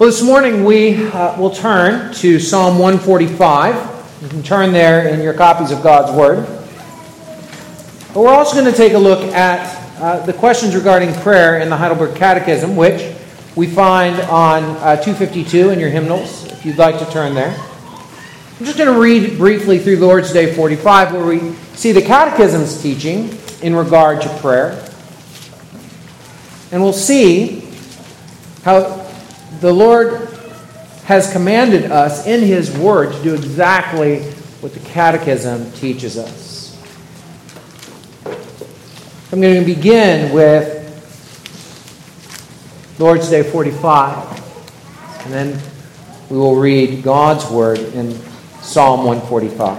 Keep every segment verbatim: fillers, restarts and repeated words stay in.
Well, this morning we uh, will turn to Psalm one forty-five. You can turn there in your copies of God's Word. But we're also going to take a look at uh, the questions regarding prayer in the Heidelberg Catechism, which we find on uh, two fifty-two in your hymnals, if you'd like to turn there. I'm just going to read briefly through Lord's Day forty-five, where we see the Catechism's teaching in regard to prayer. And we'll see how the Lord has commanded us in His Word to do exactly what the Catechism teaches us. I'm going to begin with Lord's Day forty-five, and then we will read God's Word in Psalm one forty-five.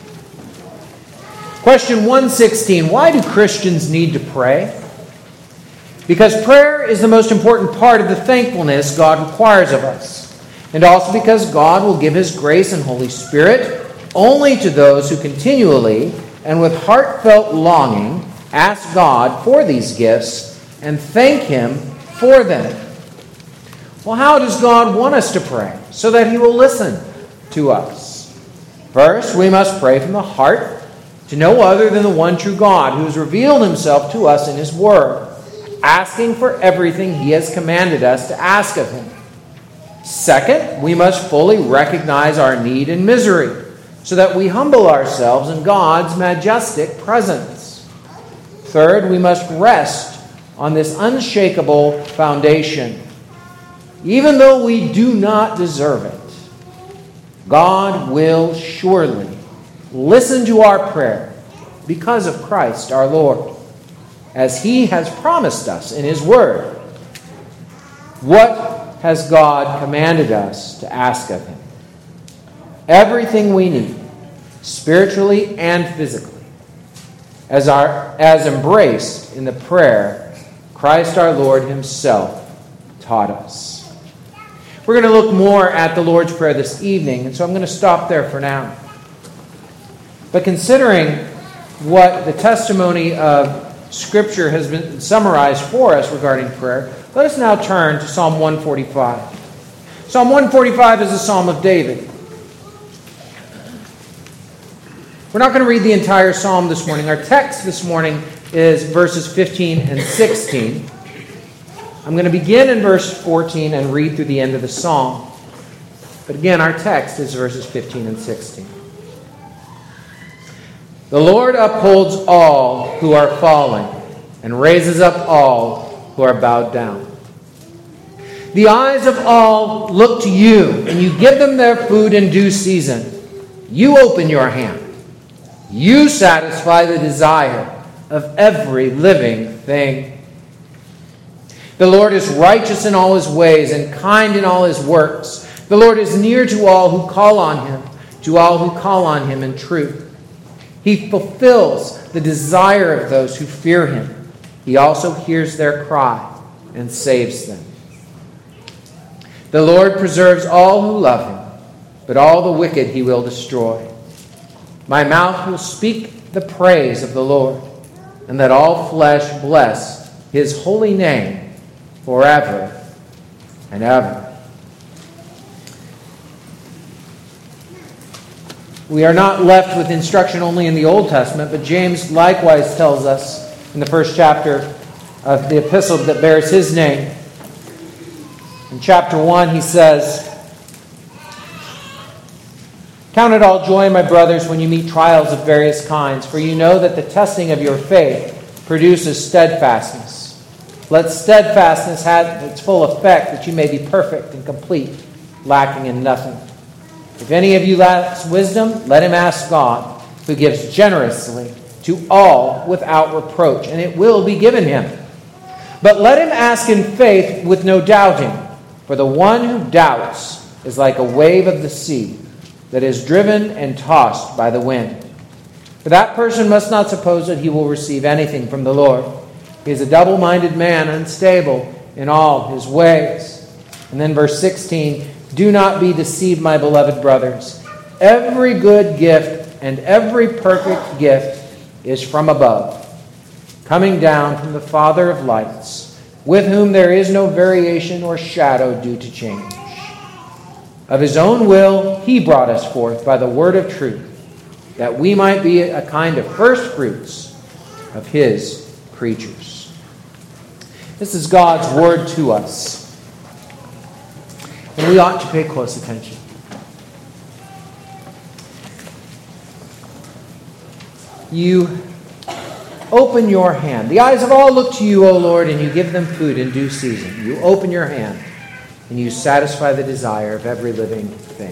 Question one sixteen, why do Christians need to pray? Because prayer is the most important part of the thankfulness God requires of us, and also because God will give His grace and Holy Spirit only to those who continually and with heartfelt longing ask God for these gifts and thank Him for them. Well, how does God want us to pray so that He will listen to us? First, we must pray from the heart to no other than the one true God who has revealed Himself to us in His Word, asking for everything He has commanded us to ask of Him. Second, we must fully recognize our need and misery so that we humble ourselves in God's majestic presence. Third, we must rest on this unshakable foundation. Even though we do not deserve it, God will surely listen to our prayer because of Christ our Lord, as He has promised us in His Word. What has God commanded us to ask of Him? Everything we need, spiritually and physically, as, our, as embraced in the prayer Christ our Lord Himself taught us. We're going to look more at the Lord's Prayer this evening, and so I'm going to stop there for now. But considering what the testimony of Scripture has been summarized for us regarding prayer, let us now turn to Psalm one forty-five. Psalm one forty-five is a psalm of David. We're not going to read the entire psalm this morning. Our text this morning is verses fifteen and sixteen. I'm going to begin in verse fourteen and read through the end of the psalm. But again, our text is verses fifteen and sixteen. The Lord upholds all who are falling and raises up all who are bowed down. The eyes of all look to you, and you give them their food in due season. You open your hand. You satisfy the desire of every living thing. The Lord is righteous in all His ways and kind in all His works. The Lord is near to all who call on Him, to all who call on Him in truth. He fulfills the desire of those who fear Him. He also hears their cry and saves them. The Lord preserves all who love Him, but all the wicked He will destroy. My mouth will speak the praise of the Lord, and let all flesh bless His holy name forever and ever. We are not left with instruction only in the Old Testament, but James likewise tells us in the first chapter of the epistle that bears his name. In chapter one, he says, "Count it all joy, my brothers, when you meet trials of various kinds, for you know that the testing of your faith produces steadfastness. Let steadfastness have its full effect, that you may be perfect and complete, lacking in nothing. If any of you lacks wisdom, let him ask God, who gives generously to all without reproach, and it will be given him. But let him ask in faith with no doubting, for the one who doubts is like a wave of the sea that is driven and tossed by the wind. For that person must not suppose that he will receive anything from the Lord. He is a double-minded man, unstable in all his ways." And then verse sixteen, "Do not be deceived, my beloved brothers. Every good gift and every perfect gift is from above, coming down from the Father of lights, with whom there is no variation or shadow due to change. Of his own will, he brought us forth by the word of truth, that we might be a kind of first fruits of his creatures. This is God's word to us, and we ought to pay close attention. You open your hand. The eyes of all look to you, O Lord, and you give them food in due season. You open your hand, and you satisfy the desire of every living thing.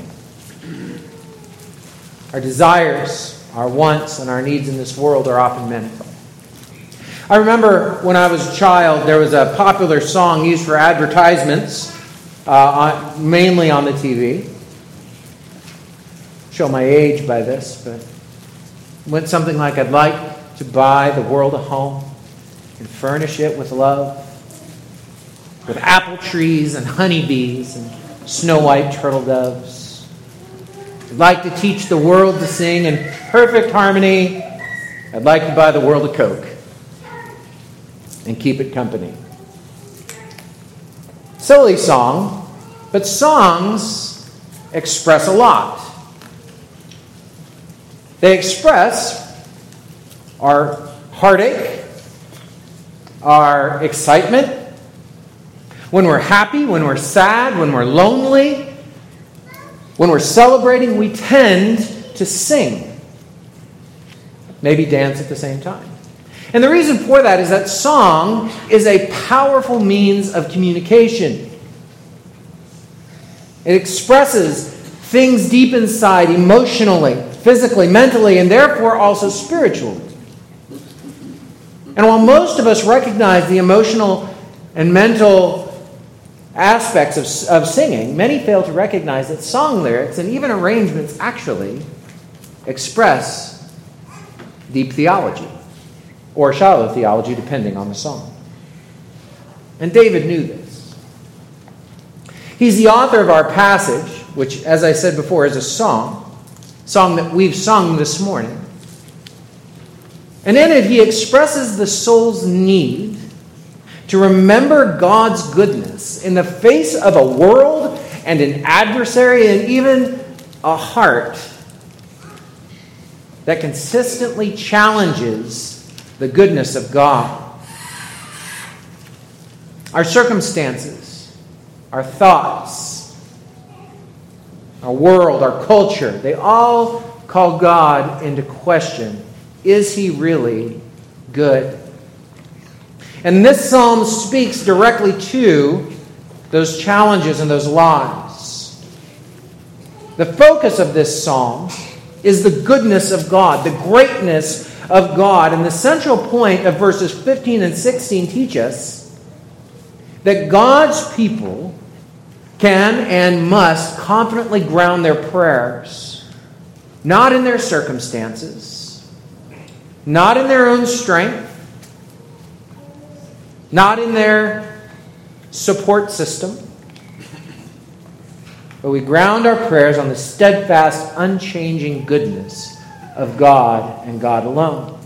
Our desires, our wants, and our needs in this world are often many. I remember when I was a child, there was a popular song used for advertisements, uh, on, mainly on the T V. Show my age by this, but it went something like, I'd like to buy the world a home and furnish it with love, with apple trees and honeybees and snow white turtle doves. I'd like to teach the world to sing in perfect harmony. I'd like to buy the world a Coke and keep it company. Silly song, but songs express a lot. They express our heartache, our excitement, when we're happy, when we're sad, when we're lonely, when we're celebrating, we tend to sing. Maybe dance at the same time. And the reason for that is that song is a powerful means of communication. It expresses things deep inside emotionally, physically, mentally, and therefore also spiritually. And while most of us recognize the emotional and mental aspects of, of singing, many fail to recognize that song lyrics and even arrangements actually express deep theology or shallow theology, depending on the song. And David knew this. He's the author of our passage, which, as I said before, is a song, song that we've sung this morning. And in it, he expresses the soul's need to remember God's goodness in the face of a world and an adversary and even a heart that consistently challenges the goodness of God. Our circumstances, our thoughts, our world, our culture, they all call God into question. Is he really good? And this psalm speaks directly to those challenges and those lies. The focus of this psalm is the goodness of God, the greatness of God. And the central point of verses fifteen and sixteen teach us that God's people can and must confidently ground their prayers, not in their circumstances, not in their own strength, not in their support system, but we ground our prayers on the steadfast, unchanging goodness of God and God alone.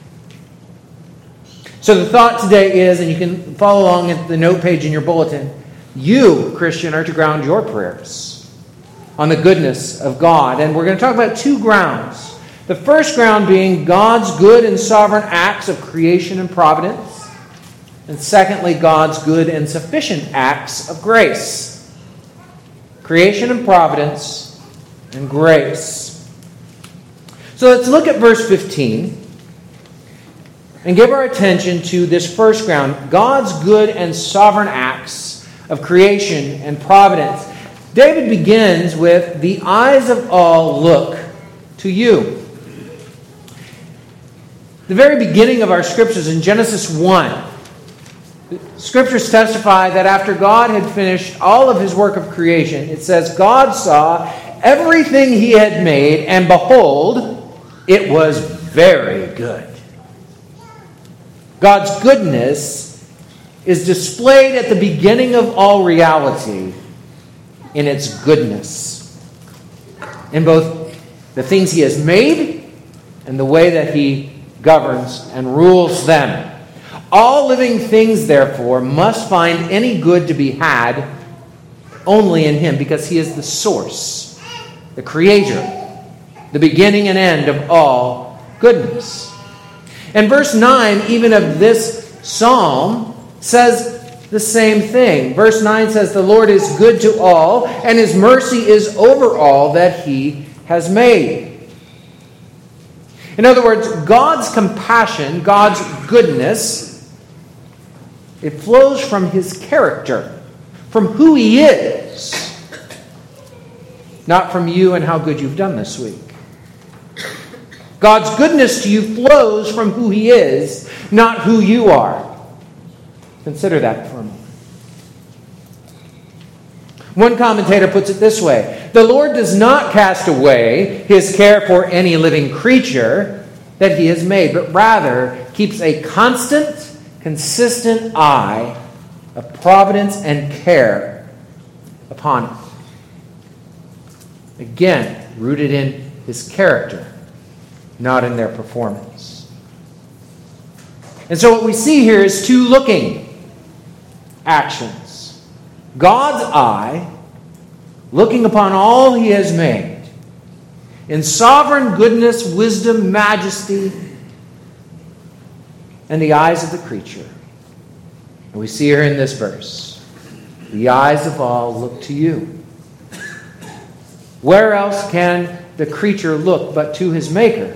So the thought today is, and you can follow along at the note page in your bulletin, you, Christian, are to ground your prayers on the goodness of God. And we're going to talk about two grounds. The first ground being God's good and sovereign acts of creation and providence. And secondly, God's good and sufficient acts of grace. Creation and providence and grace. So let's look at verse fifteen and give our attention to this first ground, God's good and sovereign acts of creation and providence. David begins with, the eyes of all look to you. The very beginning of our scriptures in Genesis one, Scriptures testify that after God had finished all of his work of creation, it says, God saw everything he had made, and behold, it was very good. God's goodness is displayed at the beginning of all reality in its goodness, in both the things he has made and the way that he governs and rules them. All living things, therefore, must find any good to be had only in him, because he is the source, the creator, the beginning and end of all goodness. And verse nine, even of this psalm, says the same thing. Verse nine says, "The Lord is good to all, and his mercy is over all that he has made." In other words, God's compassion, God's goodness, it flows from his character, from who he is, not from you and how good you've done this week. God's goodness to you flows from who he is, not who you are. Consider that for a moment. One commentator puts it this way: the Lord does not cast away his care for any living creature that he has made, but rather keeps a constant, consistent eye of providence and care upon it. Again, rooted in his character, not in their performance. And so what we see here is two looking actions. God's eye, looking upon all he has made, in sovereign goodness, wisdom, majesty, and the eyes of the creature. And we see here in this verse, the eyes of all look to you. Where else can the creature look but to his Maker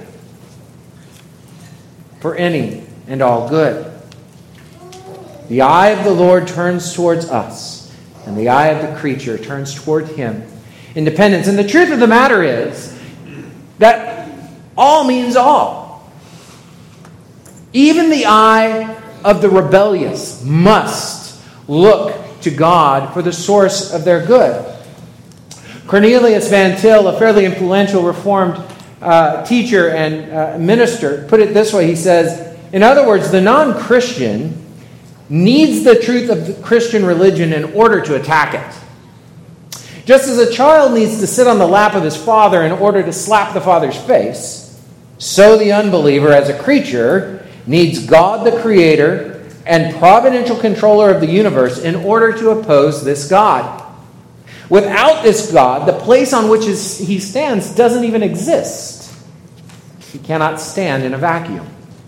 for any and all good? The eye of the Lord turns towards us, and the eye of the creature turns toward him in dependence. And the truth of the matter is that all means all. Even the eye of the rebellious must look to God for the source of their good. Cornelius Van Til, a fairly influential Reformed uh, teacher and uh, minister, put it this way. He says, in other words, the non-Christian needs the truth of the Christian religion in order to attack it. Just as a child needs to sit on the lap of his father in order to slap the father's face, so the unbeliever as a creature needs God the Creator and providential controller of the universe in order to oppose this God. Without this God, the place on which he stands doesn't even exist. He cannot stand in a vacuum.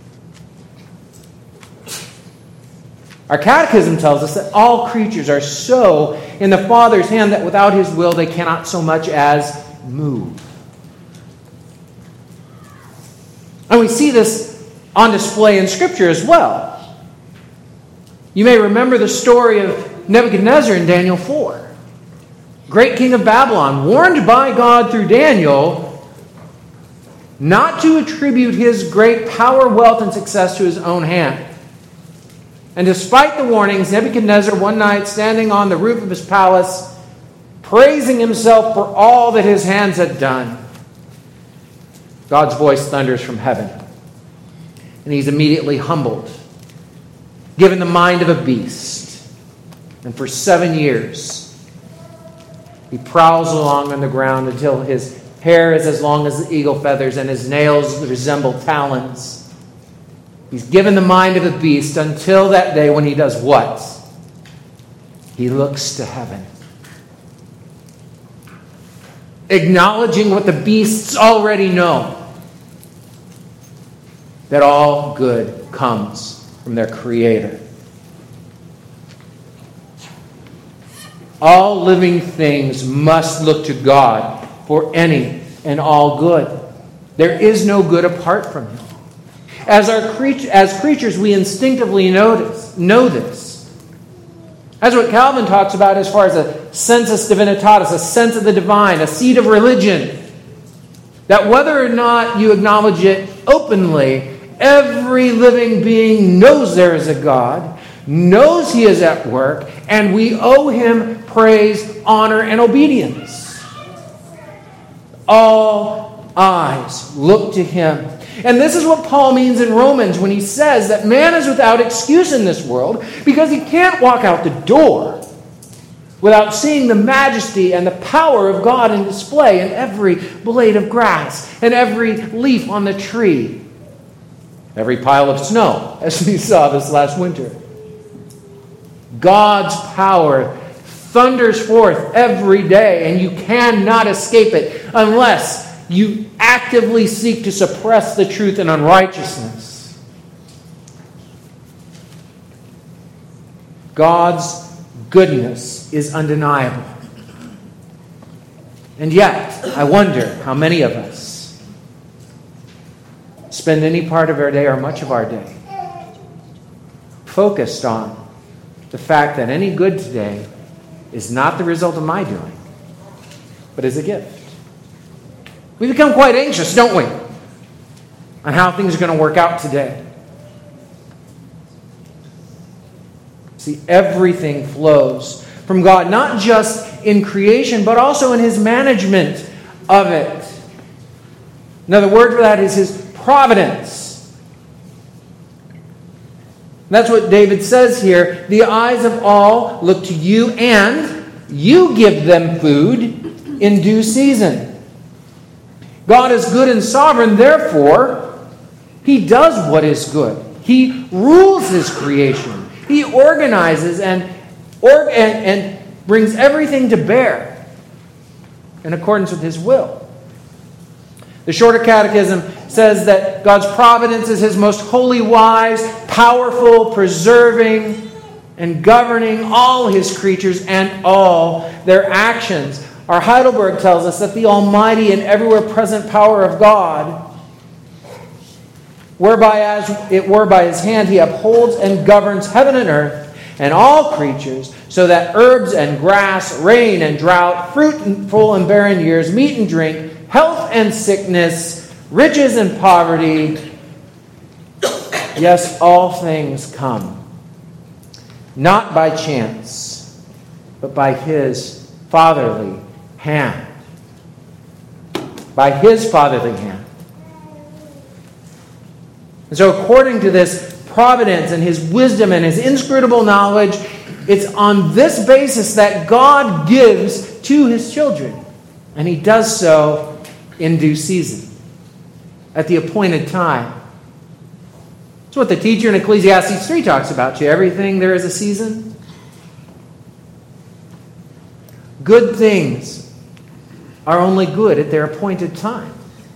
Our catechism tells us that all creatures are so in the Father's hand that without his will they cannot so much as move. And we see this on display in Scripture as well. You may remember the story of Nebuchadnezzar in Daniel four. Great king of Babylon, warned by God through Daniel not to attribute his great power, wealth, and success to his own hand. And despite the warnings, Nebuchadnezzar one night standing on the roof of his palace, praising himself for all that his hands had done, God's voice thunders from heaven. And he's immediately humbled, given the mind of a beast. And for seven years, he prowls along on the ground until his hair is as long as the eagle feathers and his nails resemble talons. He's given the mind of a beast until that day when he does what? He looks to heaven, acknowledging what the beasts already know, that all good comes from their Creator. All living things must look to God for any and all good. There is no good apart from him. As our creature, as creatures, we instinctively notice, know this. That's what Calvin talks about as far as a sensus divinitatis, a sense of the divine, a seed of religion. That whether or not you acknowledge it openly, every living being knows there is a God, knows he is at work, and we owe him praise, honor, and obedience. All eyes look to him. And this is what Paul means in Romans when he says that man is without excuse in this world because he can't walk out the door without seeing the majesty and the power of God in display in every blade of grass and every leaf on the tree, every pile of snow, as we saw this last winter. God's power thunders forth every day, and you cannot escape it unless you actively seek to suppress the truth and unrighteousness. God's goodness is undeniable. And yet, I wonder how many of us spend any part of our day or much of our day focused on the fact that any good today is not the result of my doing, but is a gift. We become quite anxious, don't we, on how things are going to work out today. See, everything flows from God, not just in creation, but also in His management of it. Another word for that is His providence. That's what David says here. The eyes of all look to you, and you give them food in due season. God is good and sovereign, therefore, He does what is good. He rules His creation. He organizes and, or, and, and brings everything to bear in accordance with His will. The Shorter Catechism says that God's providence is His most holy, wise, powerful, preserving, and governing all His creatures and all their actions. Our Heidelberg tells us that the almighty and everywhere present power of God, whereby as it were by His hand He upholds and governs heaven and earth and all creatures, so that herbs and grass, rain and drought, fruitful and barren years, meat and drink, health and sickness, riches and poverty, yes, all things come, not by chance, but by His fatherly hand. By His fatherly hand. And so according to this providence and His wisdom and His inscrutable knowledge, it's on this basis that God gives to His children. And He does so in due season, at the appointed time. That's what the teacher in Ecclesiastes three talks about. To everything there is a season. Good things are only good at their appointed time.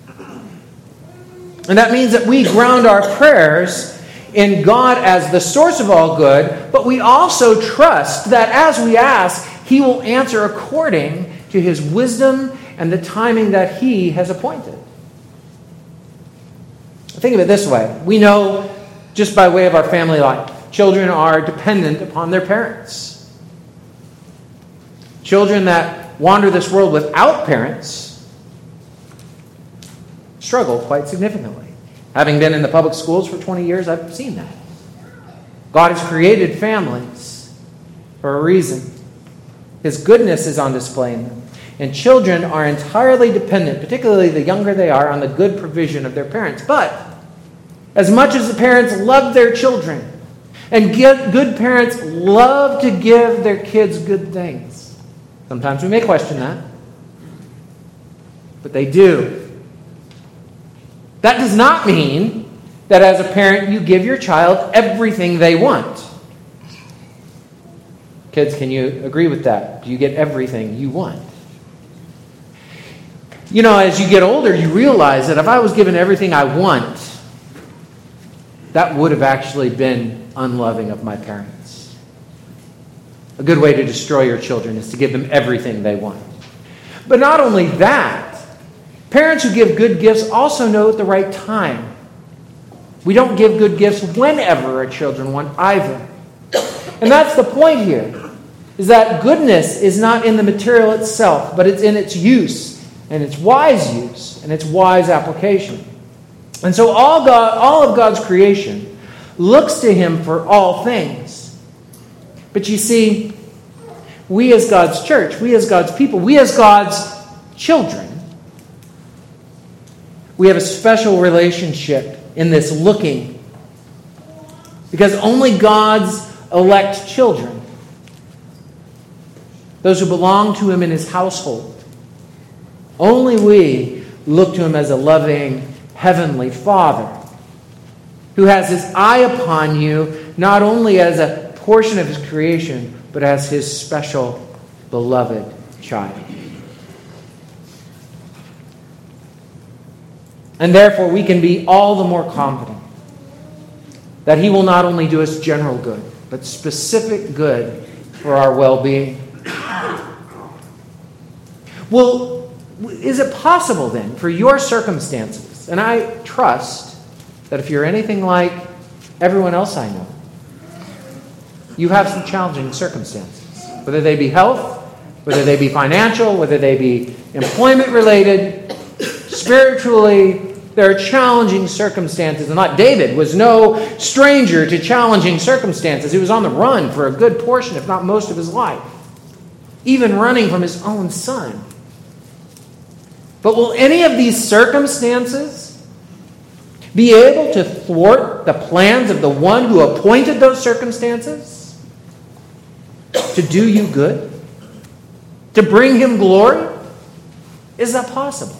And that means that we ground our prayers in God as the source of all good, but we also trust that as we ask, He will answer according to His wisdom and the timing that He has appointed. Think of it this way. We know, just by way of our family life, children are dependent upon their parents. Children that wander this world without parents struggle quite significantly. Having been in the public schools for twenty years, I've seen that. God has created families for a reason. His goodness is on display in them. And children are entirely dependent, particularly the younger they are, on the good provision of their parents. But as much as the parents love their children, and good parents love to give their kids good things, sometimes we may question that, but they do. That does not mean that as a parent you give your child everything they want. Kids, can you agree with that? Do you get everything you want? You know, as you get older, you realize that if I was given everything I want, that would have actually been unloving of my parents. A good way to destroy your children is to give them everything they want. But not only that, parents who give good gifts also know at the right time. We don't give good gifts whenever our children want either. And that's the point here, is that goodness is not in the material itself, but it's in its use, and its wise use, and its wise application. And so all God, all of God's creation looks to Him for all things. But you see, we as God's church, we as God's people, we as God's children, we have a special relationship in this looking. Because only God's elect children, those who belong to Him in His household, only we look to Him as a loving Heavenly Father who has His eye upon you not only as a portion of His creation, but as His special beloved child. And therefore, we can be all the more confident that He will not only do us general good, but specific good for our well-being. Well, is it possible then for your circumstances, and I trust that if you're anything like everyone else I know, you have some challenging circumstances, whether they be health, whether they be financial, whether they be employment-related, spiritually. There are challenging circumstances. And like David was no stranger to challenging circumstances. He was on the run for a good portion, if not most of his life, even running from his own son. But will any of these circumstances be able to thwart the plans of the one who appointed those circumstances to do you good? To bring Him glory? Is that possible?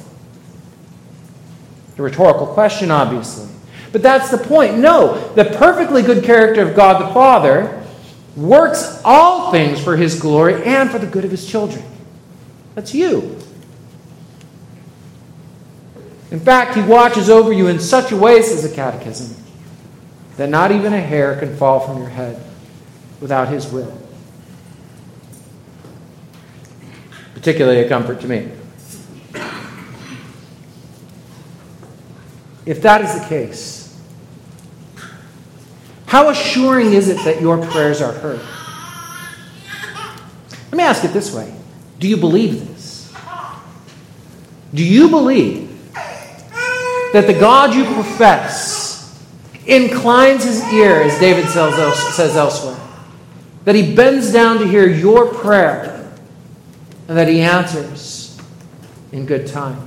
A rhetorical question, obviously. But that's the point. No, the perfectly good character of God the Father works all things for His glory and for the good of His children. That's you. In fact, He watches over you in such a way, says the Catechism, that not even a hair can fall from your head without His will. Particularly a comfort to me. If that is the case, how assuring is it that your prayers are heard? Let me ask it this way. Do you believe this? Do you believe that the God you profess inclines His ear, as David says elsewhere, that He bends down to hear your prayer, and that He answers in good time?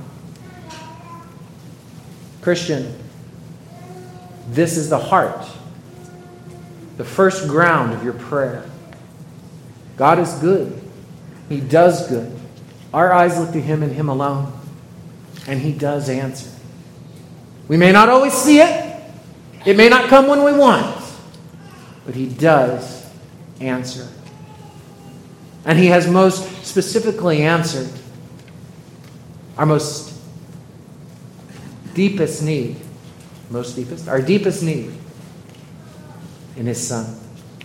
Christian, this is the heart, the first ground of your prayer. God is good. He does good. Our eyes look to Him and Him alone, and He does answer. We may not always see it. It may not come when we want, but He does answer. And He has most specifically answered our most deepest need, most deepest, our deepest need in His Son.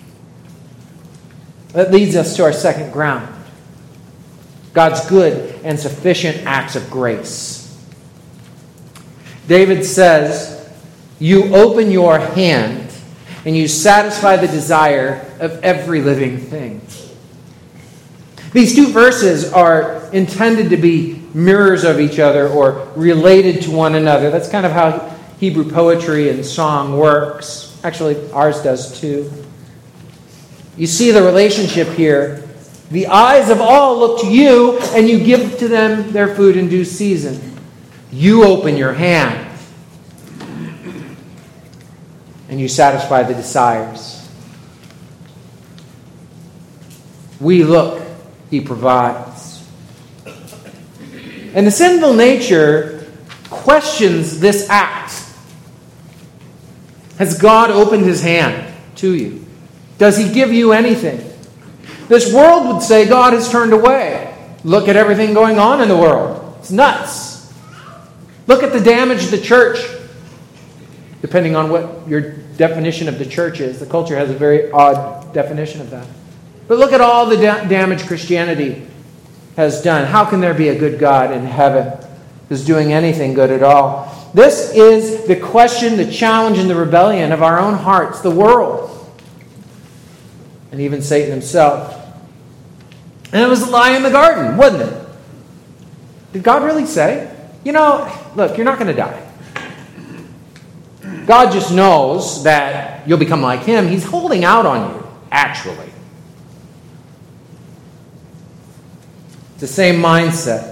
That leads us to our second ground. God's good and sufficient acts of grace. David says, "You open your hand and you satisfy the desire of every living thing." These two verses are intended to be mirrors of each other or related to one another. That's kind of how Hebrew poetry and song works. Actually, ours does too. You see the relationship here. The eyes of all look to you, and you give to them their food in due season. You open your hand, and you satisfy the desires. We look, He provides. And the sinful nature questions this act. Has God opened His hand to you? Does He give you anything? This world would say God has turned away. Look at everything going on in the world. It's nuts. Look at the damage to the church. Depending on what your definition of the church is. The culture has a very odd definition of that. But look at all the da- damage Christianity has done. How can there be a good God in heaven who's doing anything good at all? This is the question, the challenge, and the rebellion of our own hearts, the world, and even Satan himself. And it was a lie in the garden, wasn't it? Did God really say, you know, look, you're not going to die. God just knows that you'll become like Him. He's holding out on you, actually. It's the same mindset.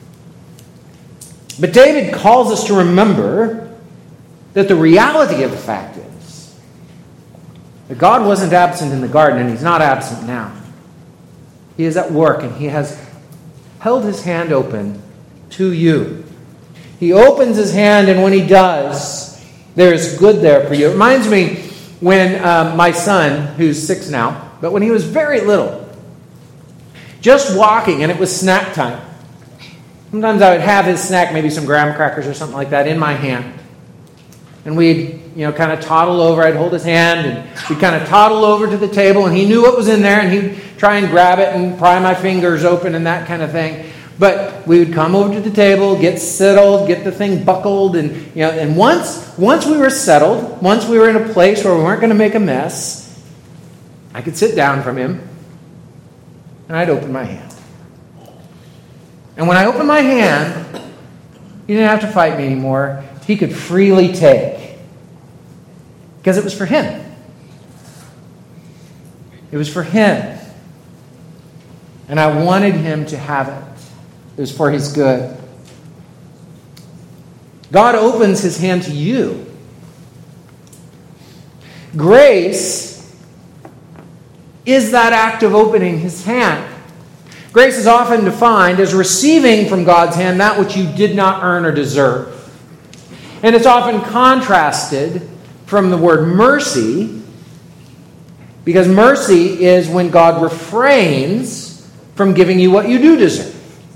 But David calls us to remember that the reality of the fact is that God wasn't absent in the garden, and He's not absent now. He is at work, and He has held His hand open to you. He opens His hand, and when He does, there is good there for you. It reminds me when um, my son, who's six now, but when he was very little, just walking, and it was snack time. Sometimes I would have his snack, maybe some graham crackers or something like that, in my hand. And we'd, you know, kind of toddle over. I'd hold his hand, and we'd kind of toddle over to the table, and he knew what was in there, and he'd try and grab it and pry my fingers open and that kind of thing. But we would come over to the table, get settled, get the thing buckled, and you know, and once once we were settled, once we were in a place where we weren't going to make a mess, I could sit down from him, and I'd open my hand. And when I opened my hand, he didn't have to fight me anymore. He could freely take. Because it was for him. It was for him. And I wanted him to have it. It was for his good. God opens his hand to you. Grace is that act of opening his hand. Grace is often defined as receiving from God's hand that which you did not earn or deserve. And it's often contrasted from the word mercy, because mercy is when God refrains from giving you what you do deserve.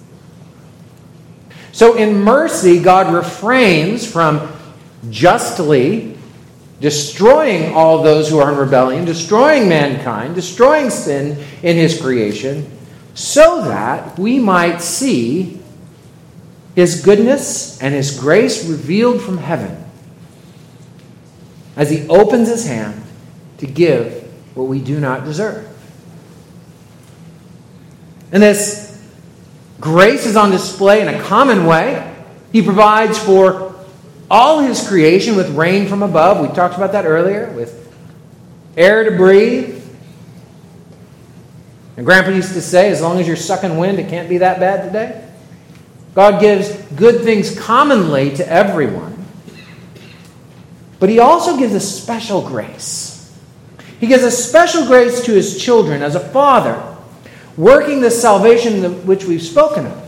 So in mercy, God refrains from justly destroying all those who are in rebellion, destroying mankind, destroying sin in his creation, so that we might see his goodness and his grace revealed from heaven as he opens his hand to give what we do not deserve. And this grace is on display in a common way. He provides for all his creation with rain from above. We talked about that earlier, with air to breathe. And Grandpa used to say, as long as you're sucking wind, it can't be that bad today. God gives good things commonly to everyone. But he also gives a special grace. He gives a special grace to his children as a father, working the salvation which we've spoken of.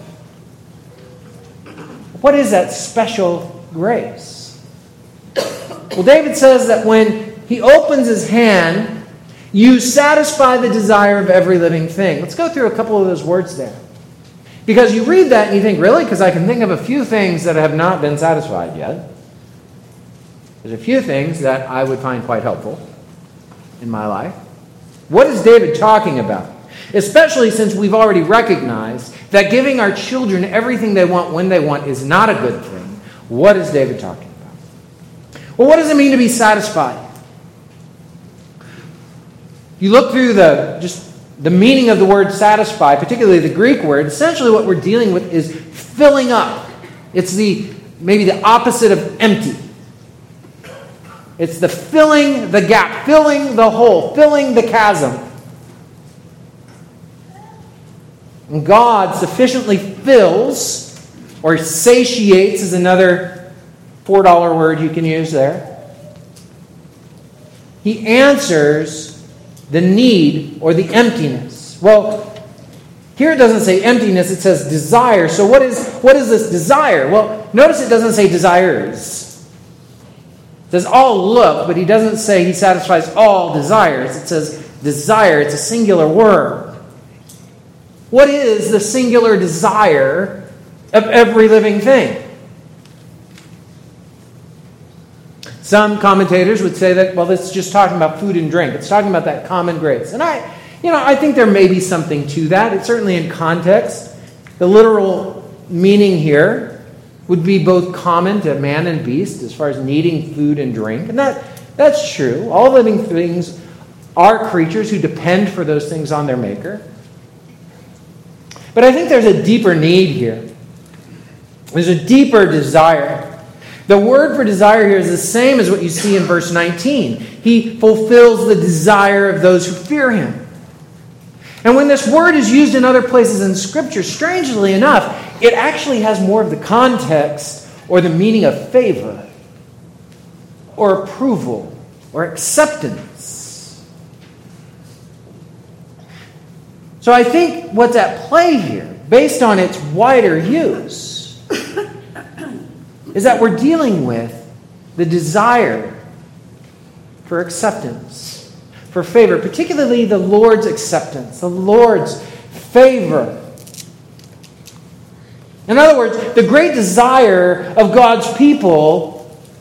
What is that special grace? Well, David says that when he opens his hand, you satisfy the desire of every living thing. Let's go through a couple of those words there. Because you read that and you think, really? Because I can think of a few things that have not been satisfied yet. There's a few things that I would find quite helpful in my life. What is David talking about? Especially since we've already recognized that giving our children everything they want when they want is not a good thing. What is David talking about? Well, what does it mean to be satisfied? You look through the just the meaning of the word satisfy, particularly the Greek word. Essentially what we're dealing with is filling up. It's the maybe the opposite of empty. It's the filling the gap, filling the hole, filling the chasm. And God sufficiently fills, or satiates is another four dollar word you can use there. He answers the need or the emptiness. Well, here it doesn't say emptiness, it says desire. So what is what is this desire? Well, notice it doesn't say desires. It says all look, but he doesn't say he satisfies all desires. It says desire. It's a singular word. What is the singular desire of every living thing? Some commentators would say that, well, it's just talking about food and drink. It's talking about that common grace. And I, you know, I think there may be something to that. It's certainly in context. The literal meaning here would be both common to man and beast as far as needing food and drink. And that that's true. All living things are creatures who depend for those things on their maker. But I think there's a deeper need here. There's a deeper desire. The word for desire here is the same as what you see in verse nineteen. He fulfills the desire of those who fear him. And when this word is used in other places in Scripture, strangely enough, it actually has more of the context or the meaning of favor or approval or acceptance. So I think what's at play here, based on its wider use, is that we're dealing with the desire for acceptance, for favor, particularly the Lord's acceptance, the Lord's favor. In other words, the great desire of God's people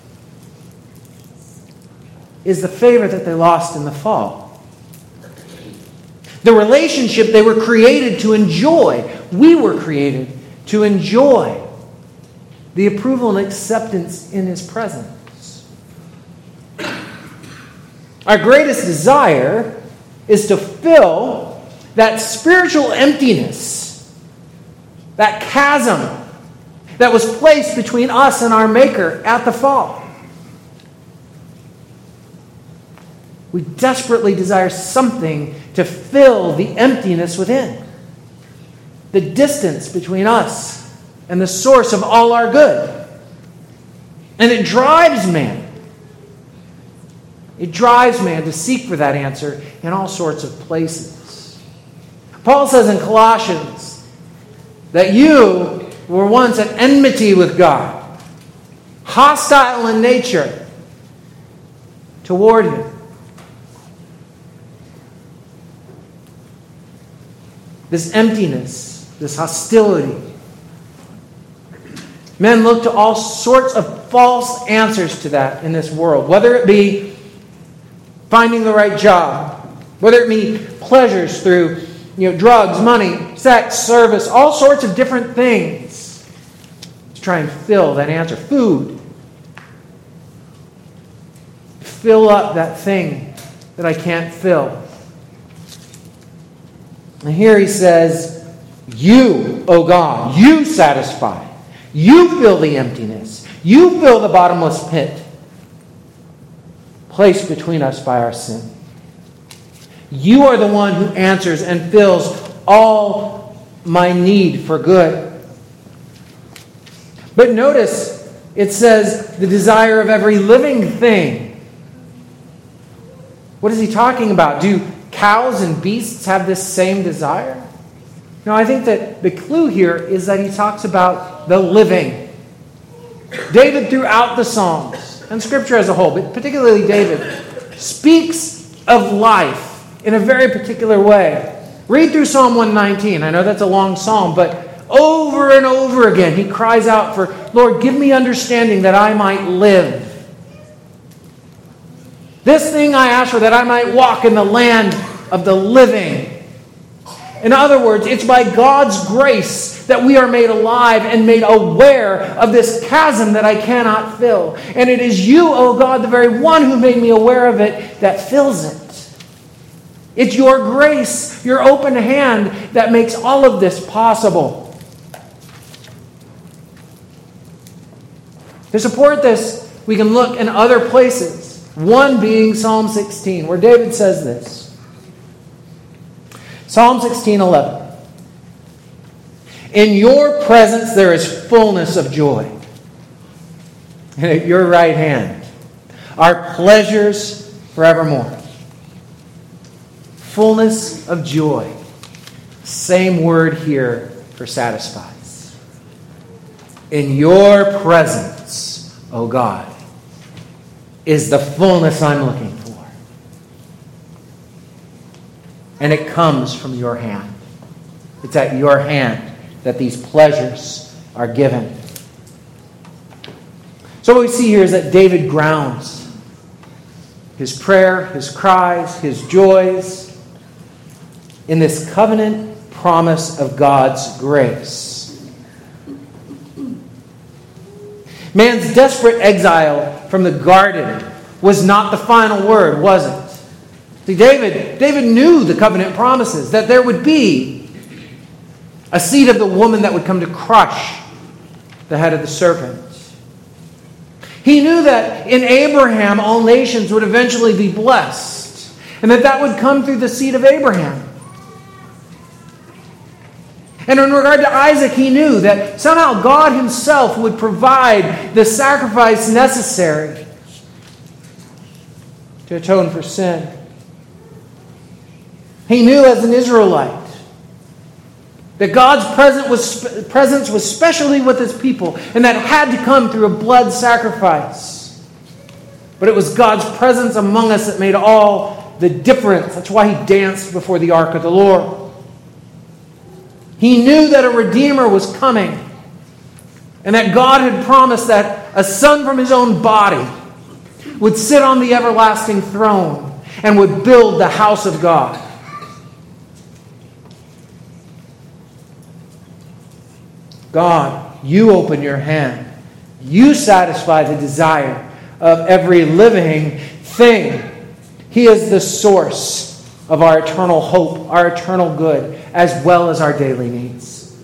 is the favor that they lost in the fall. The relationship they were created to enjoy. We were created to enjoy the approval and acceptance in His presence. Our greatest desire is to fill that spiritual emptiness, that chasm that was placed between us and our Maker at the fall. We desperately desire something to fill the emptiness within. The distance between us and the source of all our good. And it drives man. It drives man to seek for that answer in all sorts of places. Paul says in Colossians that you were once at enmity with God, hostile in nature toward Him. This emptiness, this hostility. Men look to all sorts of false answers to that in this world. Whether it be finding the right job, whether it be pleasures through you know, drugs, money, sex, service, all sorts of different things to try and fill that answer. Food. Fill up that thing that I can't fill. And here he says, you, O God, you satisfy. You fill the emptiness. You fill the bottomless pit placed between us by our sin. You are the one who answers and fills all my need for good. But notice, it says the desire of every living thing. What is he talking about? Do cows and beasts have this same desire? No, I think that the clue here is that he talks about the living. David throughout the Psalms, and Scripture as a whole, but particularly David, speaks of life in a very particular way. Read through Psalm one nineteen. I know that's a long psalm, but over and over again he cries out for, Lord, give me understanding that I might live. This thing I ask for, that I might walk in the land of the living. In other words, it's by God's grace that we are made alive and made aware of this chasm that I cannot fill. And it is you, O God, the very one who made me aware of it, that fills it. It's your grace, your open hand, that makes all of this possible. To support this, we can look in other places. One being Psalm sixteen, where David says this. Psalm sixteen eleven. In your presence there is fullness of joy. And at your right hand are pleasures forevermore. Fullness of joy. Same word here for satisfies. In your presence, O God, is the fullness I'm looking for. And it comes from your hand. It's at your hand that these pleasures are given. So what we see here is that David grounds his prayer, his cries, his joys in this covenant promise of God's grace. Man's desperate exile from the garden was not the final word, was it? See, David, David knew the covenant promises, that there would be a seed of the woman that would come to crush the head of the serpent. He knew that in Abraham all nations would eventually be blessed, and that that would come through the seed of Abraham. And in regard to Isaac, he knew that somehow God himself would provide the sacrifice necessary to atone for sin. He knew as an Israelite that God's presence was specially with his people, and that had to come through a blood sacrifice. But it was God's presence among us that made all the difference. That's why he danced before the ark of the Lord. He knew that a Redeemer was coming, and that God had promised that a son from his own body would sit on the everlasting throne and would build the house of God. God, you open your hand. You satisfy the desire of every living thing. He is the source of our eternal hope, our eternal good, as well as our daily needs.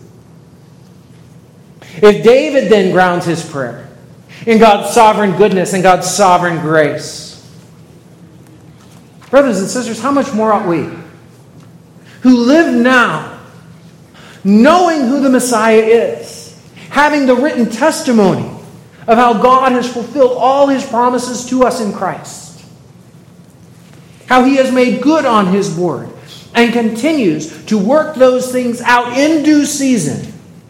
If David then grounds his prayer in God's sovereign goodness and God's sovereign grace, brothers and sisters, how much more ought we, who live now, knowing who the Messiah is, having the written testimony of how God has fulfilled all his promises to us in Christ, how he has made good on his word and continues to work those things out in due season,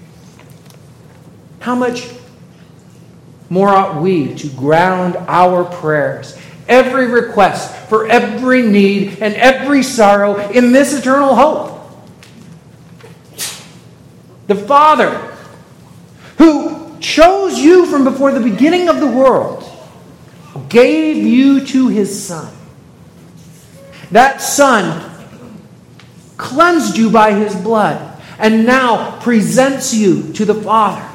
how much more ought we to ground our prayers, every request for every need and every sorrow, in this eternal hope? The Father, who chose you from before the beginning of the world, gave you to his Son. That Son cleansed you by his blood and now presents you to the Father,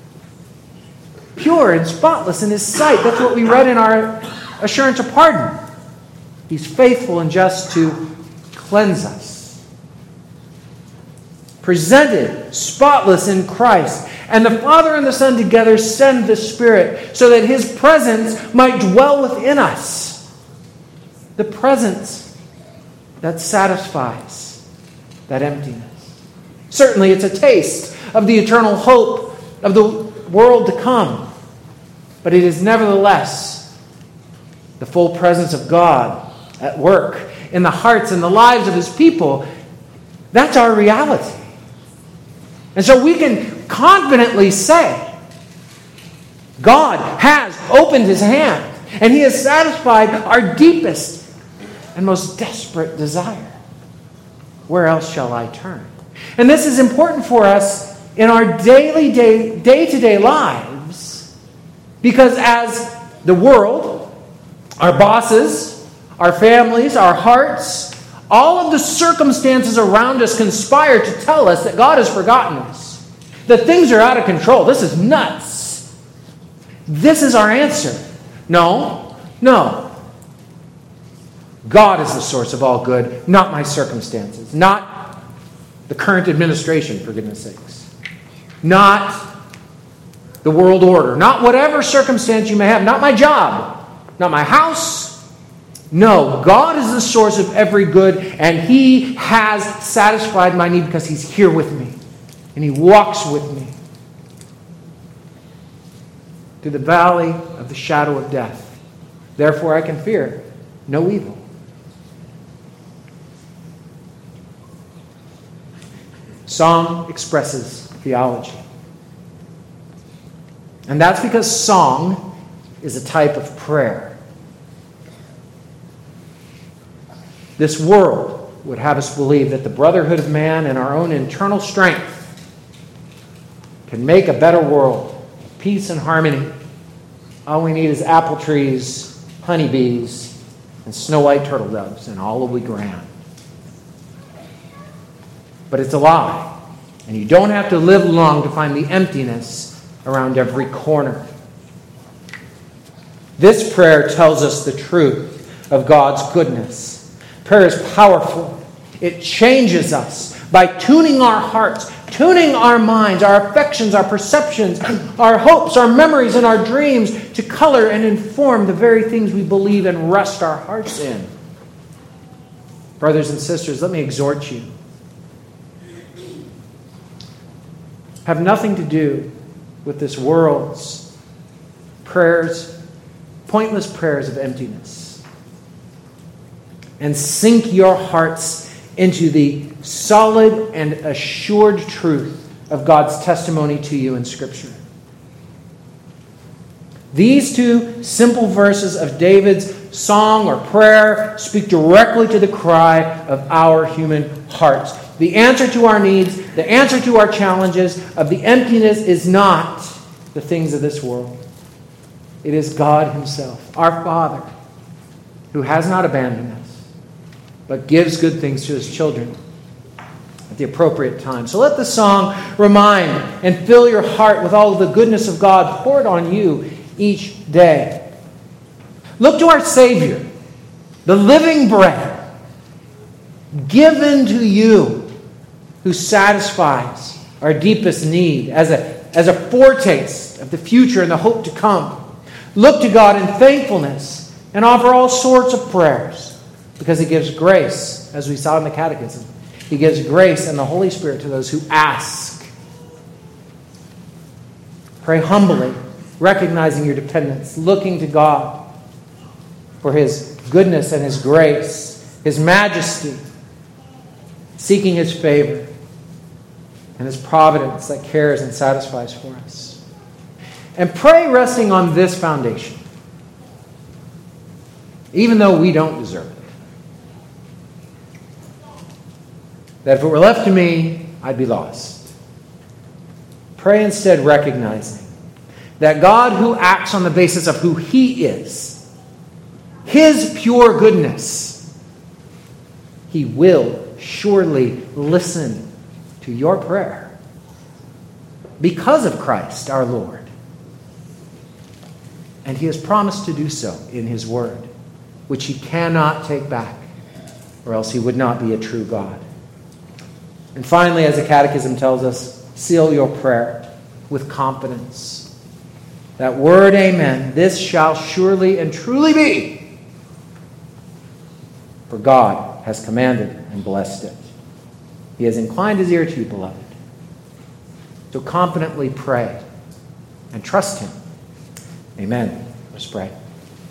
pure and spotless in his sight. That's what we read in our assurance of pardon. He's faithful and just to cleanse us. Presented spotless in Christ. And the Father and the Son together send the Spirit so that his presence might dwell within us. The presence that satisfies that emptiness. Certainly it's a taste of the eternal hope of the world to come. But it is nevertheless the full presence of God at work in the hearts and the lives of his people. That's our reality. And so we can confidently say, God has opened his hand, and he has satisfied our deepest and most desperate desire. Where else shall I turn? And this is important for us in our daily, day, day-to-day lives, because as the world, our bosses, our families, our hearts, all of the circumstances around us conspire to tell us that God has forgotten us, that things are out of control. This is nuts. This is our answer. No, no. God is the source of all good, not my circumstances, not the current administration, for goodness sakes, not the world order, not whatever circumstance you may have, not my job, not my house. No, God is the source of every good, and he has satisfied my need because he's here with me, and he walks with me through the valley of the shadow of death. Therefore I can fear no evil. Song expresses theology. And that's because song is a type of prayer. This world would have us believe that the brotherhood of man and our own internal strength can make a better world, peace and harmony. All we need is apple trees, honeybees, and snow white turtle doves, and all will be grand. But it's a lie. And you don't have to live long to find the emptiness around every corner. This prayer tells us the truth of God's goodness. Prayer is powerful. It changes us by tuning our hearts, tuning our minds, our affections, our perceptions, our hopes, our memories, and our dreams to color and inform the very things we believe and rest our hearts in. Brothers and sisters, let me exhort you. Have nothing to do with this world's prayers, pointless prayers of emptiness. And sink your hearts into the solid and assured truth of God's testimony to you in Scripture. These two simple verses of David's song or prayer speak directly to the cry of our human hearts. the answer to our needs, the answer to our challenges, of the emptiness is not the things of this world. It is God himself, our Father, who has not abandoned us, but gives good things to his children at the appropriate time. So let the song remind and fill your heart with all of the goodness of God poured on you each day. Look to our Savior, the living bread, given to you, who satisfies our deepest need as a, as a foretaste of the future and the hope to come. Look to God in thankfulness and offer all sorts of prayers, because he gives grace, as we saw in the Catechism. He gives grace and the Holy Spirit to those who ask. Pray humbly, recognizing your dependence, looking to God for his goodness and his grace, his majesty, seeking his favor, and his providence that cares and satisfies for us. And pray resting on this foundation, even though we don't deserve it. That if it were left to me, I'd be lost. Pray instead recognizing that God, who acts on the basis of who he is, his pure goodness, he will surely listen to your prayer because of Christ our Lord. And he has promised to do so in his word, which he cannot take back, or else he would not be a true God. And finally, as the Catechism tells us, seal your prayer with confidence. That word, amen, this shall surely and truly be. For God has commanded and blessed it. He has inclined his ear to you, beloved. So confidently pray and trust him. Amen. Let's pray.